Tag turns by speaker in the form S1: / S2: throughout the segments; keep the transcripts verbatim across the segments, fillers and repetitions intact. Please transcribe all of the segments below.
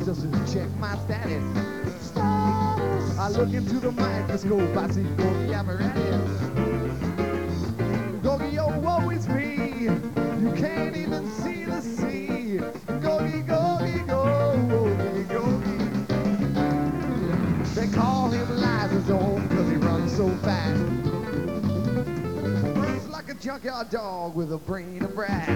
S1: just to check my status. Status. I look into the microscope, I see Gorgie apparatus. Gorgie, oh, woe is me. You can't even see the sea. Gorgie, Gorgie, Gorgie, Gorgie. They call him Lysosome because he runs so fast. Runs like a junkyard dog with a brain of brass.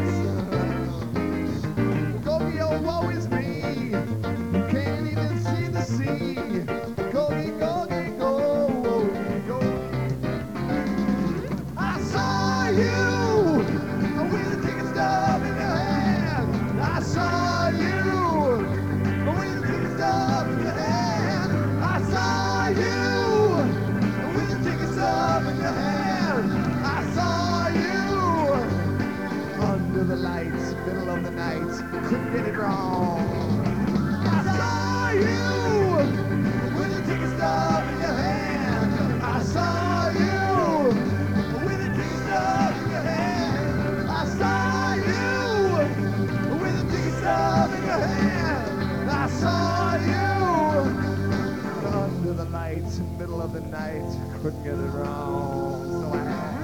S1: Gorgie, oh, woe is me. You can't even see the sea. Gorgie, Gorgie, Gorgie, Gorgie. I saw you with the ticket stub in your hand. I saw you with the ticket stub in your hand. I saw you with the ticket stub in your hand. I saw you under the lights, middle of the night, couldn't get it wrong. I saw you with the ticket stub in your hand. I saw you with the ticket stub in your hand. I saw you with the ticket stub in your hand. I saw you under the lights, middle of the night, couldn't get it wrong. So I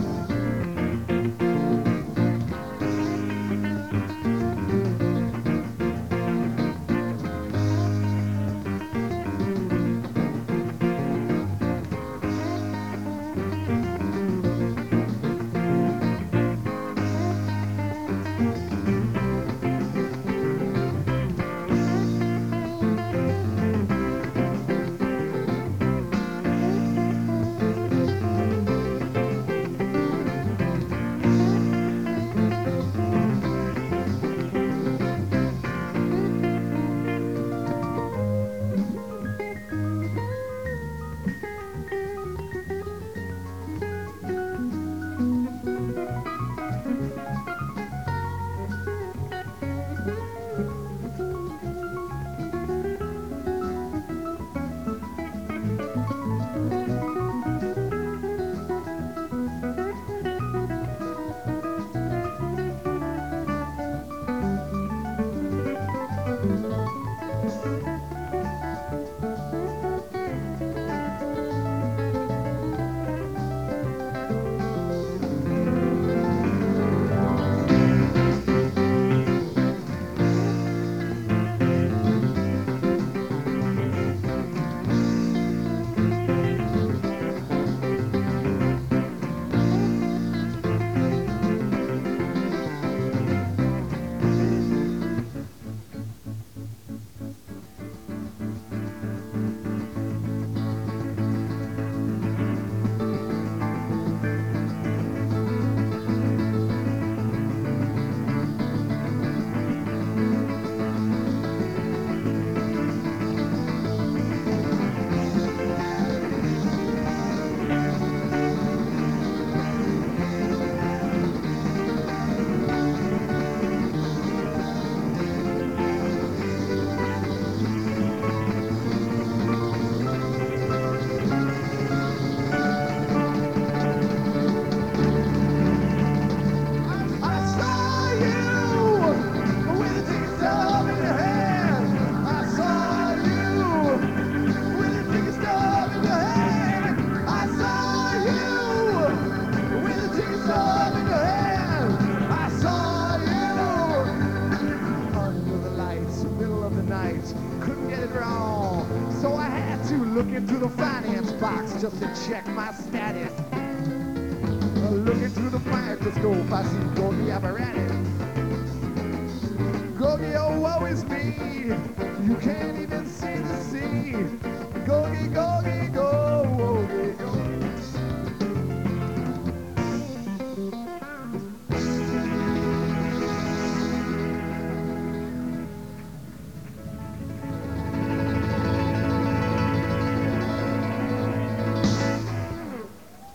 S1: look into the finance box just to check my status. Looking through the microscope, I see Gorgie apparatus. Gorgie, oh, woe is me. You can't even see the sea. Gorgie, Gorgie.